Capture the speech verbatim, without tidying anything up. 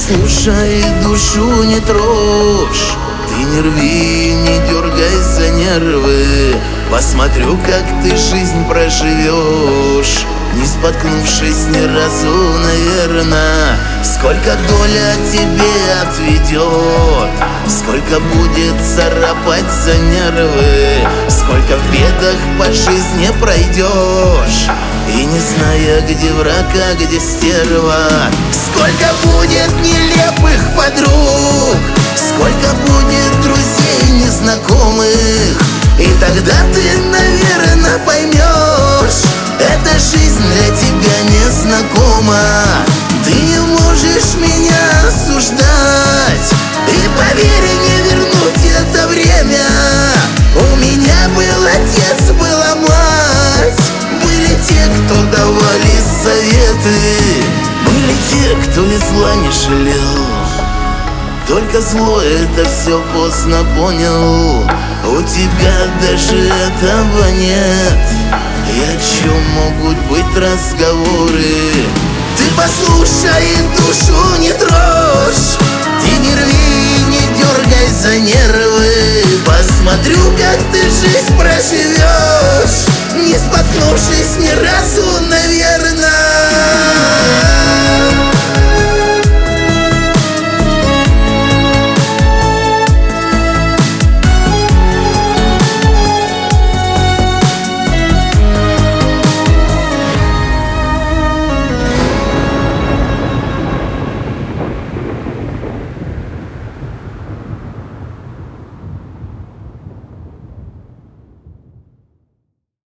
послушай, душу не трожь, ты не рви, не дергай за нервы. Посмотрю, как ты жизнь проживешь, не споткнувшись ни разу, наверно. Сколько доля тебе отведет, сколько будет царапать за нервы, сколько в бедах по жизни пройдешь, и не зная, где враг, а где стерва. Сколько будет нелепых подруг, сколько будет друзей незнакомых, и тогда ты, наверное, поймешь, эта жизнь для тебя не знакома. Ты не можешь меня осуждать, и поверь, не вернуть это время. У меня был отец, была мать, были те, кто давали советы, были те, кто и зла не жалел. Только зло это все поздно понял, у тебя даже этого нет. И о чем могут быть разговоры? Ты послушай, душу не трожь, ты не рви, не дергай за нервы. Посмотрю, как ты жизнь проживешь, не споткнувшись ни разу, наверное.